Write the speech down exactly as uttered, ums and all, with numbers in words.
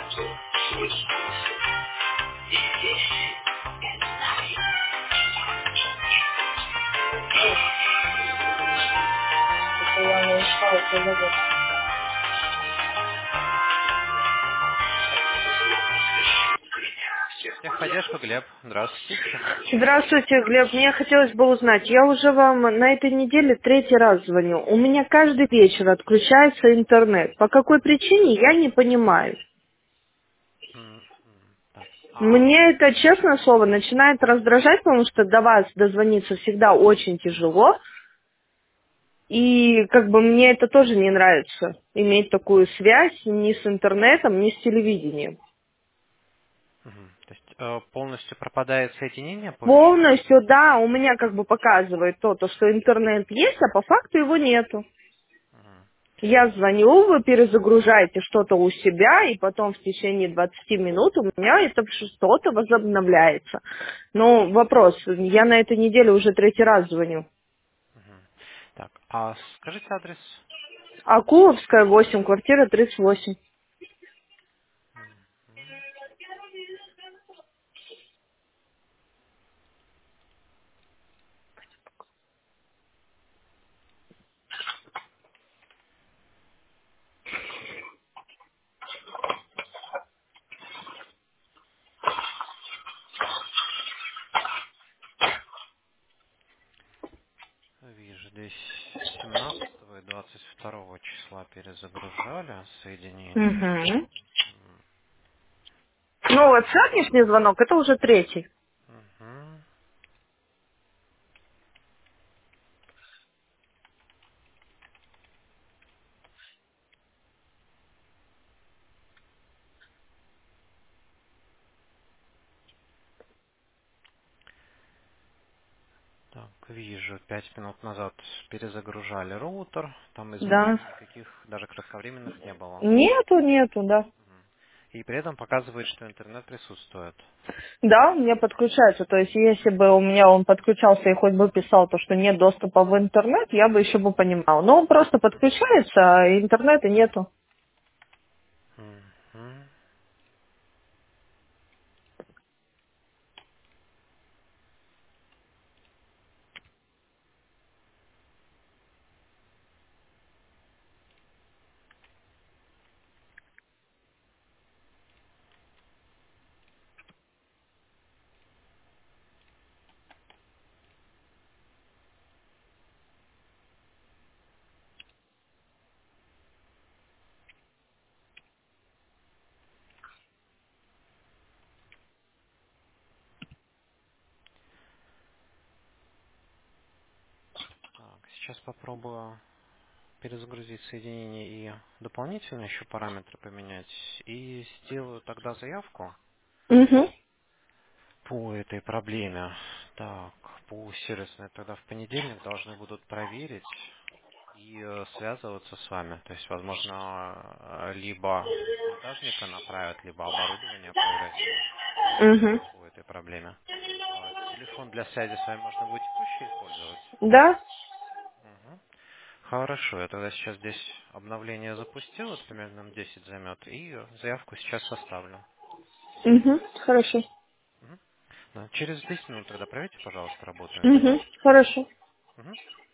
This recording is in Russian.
Это я наискала позову. Техподдержка, Глеб. Здравствуйте. Чем могу помочь? Здравствуйте, Глеб. Мне хотелось бы узнать, я уже вам на этой неделе третий раз звоню. У меня каждый вечер отключается интернет. По какой причине, я не понимаю. М, м, Так. А, Мне это, честное слово, начинает раздражать, потому что до вас дозвониться всегда очень тяжело. И как бы мне это тоже не нравится, иметь такую связь ни с интернетом, ни с телевидением. мгм. То есть э, полностью пропадает соединение по вещанию? Полностью, да, у меня как бы показывает то, то, что интернет есть, а по факту его нету. Мгм. Я звоню, вы перезагружаете что-то у себя, и потом в течение двадцати минут у меня это что-то возобновляется. Но вопрос, я на этой неделе уже третий раз звоню. Мгм. Так, а скажите адрес. Акуловская, восемь, квартира тридцать восемь. Мгм. Вижу, здесь семнадцатого и двадцать второго числа перезагружали соединение. Угу. М, Ну вот сегодняшний звонок, это уже третий. мгм. Так, вижу, пять минут назад перезагружали роутер. Там Да. изменений никаких, даже кратковременных, не было. Нету, нету, да. Мгм. И при этом показывает, что интернет присутствует. Да, у меня подключается. То есть, если бы у меня он подключался и хоть бы писал то, что нет доступа в интернет, я бы еще бы понимал. Но он просто подключается, а интернета нету. Мгм. Так, сейчас попробую перезагрузить соединение и дополнительно еще параметры поменять. И сделаю тогда заявку Угу. по этой проблеме. Так, по сервисной тогда в понедельник должны будут проверить и э, связываться с вами. То есть, возможно, э, либо монтажника направят, либо оборудование пригласят Угу. по этой проблеме. А телефон для связи с вами можно будет текущий использовать? Да? Мгм. Хорошо, я тогда сейчас здесь обновление запустил, это примерно минут десять займет, и заявку сейчас составлю. Угу. Хорошо. Мгм. Да, через десять минут тогда проверьте, пожалуйста, работает. Угу. Хорошо. Мгм.